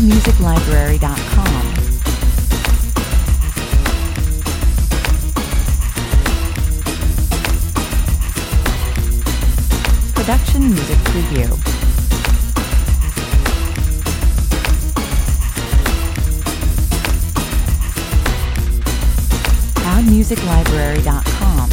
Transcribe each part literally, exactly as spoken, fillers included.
music library dot com. Production Music Preview. proud music library dot com.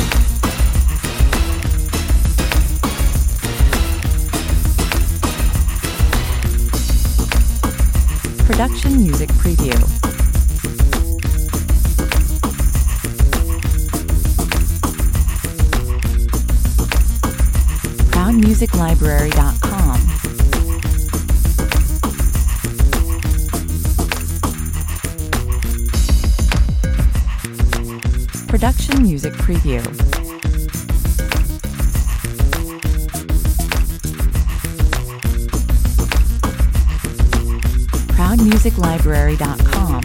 Production Music Preview. proud music library dot com. Production Music Preview. proud music library dot com.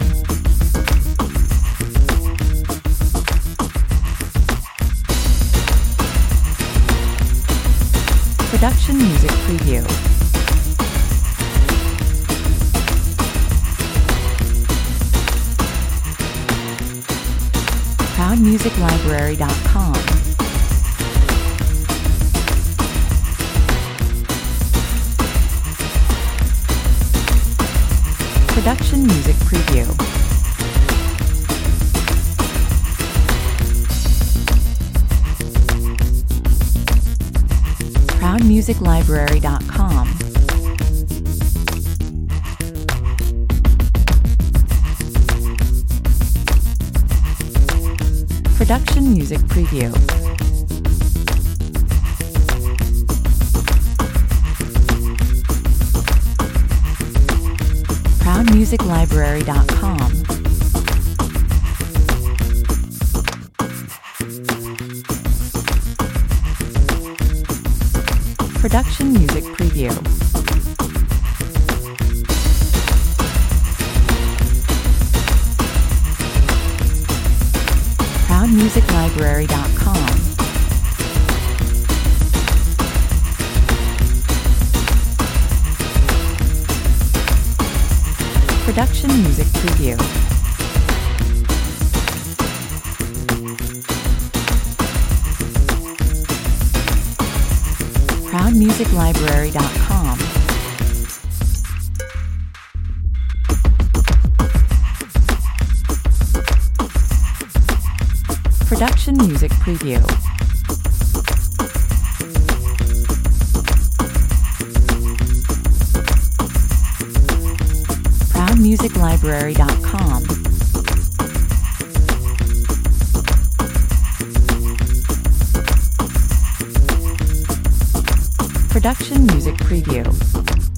Production Music Preview. proud music library dot com. Production Music Preview. proud music library dot com. Production Music Preview. proud music library dot com. Production Music Preview. proud music library dot com. Production Music Preview. proud music library dot com. Production Music Preview. proud music library dot com. Production Music Preview.